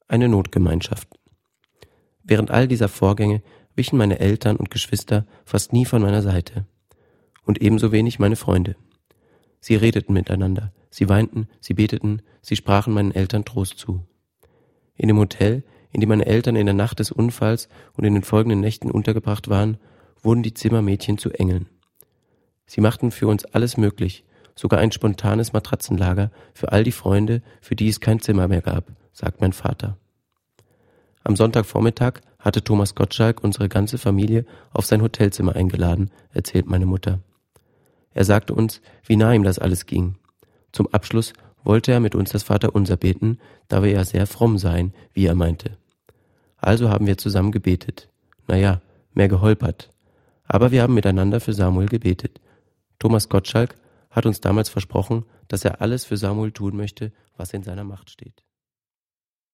Eine Notgemeinschaft. Während all dieser Vorgänge wichen meine Eltern und Geschwister fast nie von meiner Seite. Und ebenso wenig meine Freunde. Sie redeten miteinander, sie weinten, sie beteten, sie sprachen meinen Eltern Trost zu. In dem Hotel, in dem meine Eltern in der Nacht des Unfalls und in den folgenden Nächten untergebracht waren, wurden die Zimmermädchen zu Engeln. Sie machten für uns alles möglich, sogar ein spontanes Matratzenlager für all die Freunde, für die es kein Zimmer mehr gab, sagt mein Vater. Am Sonntagvormittag hatte Thomas Gottschalk unsere ganze Familie auf sein Hotelzimmer eingeladen, erzählt meine Mutter. Er sagte uns, wie nah ihm das alles ging. Zum Abschluss wollte er mit uns das Vaterunser beten, da wir ja sehr fromm seien, wie er meinte. Also haben wir zusammen gebetet. Naja, mehr geholpert. Aber wir haben miteinander für Samuel gebetet. Thomas Gottschalk hat uns damals versprochen, dass er alles für Samuel tun möchte, was in seiner Macht steht.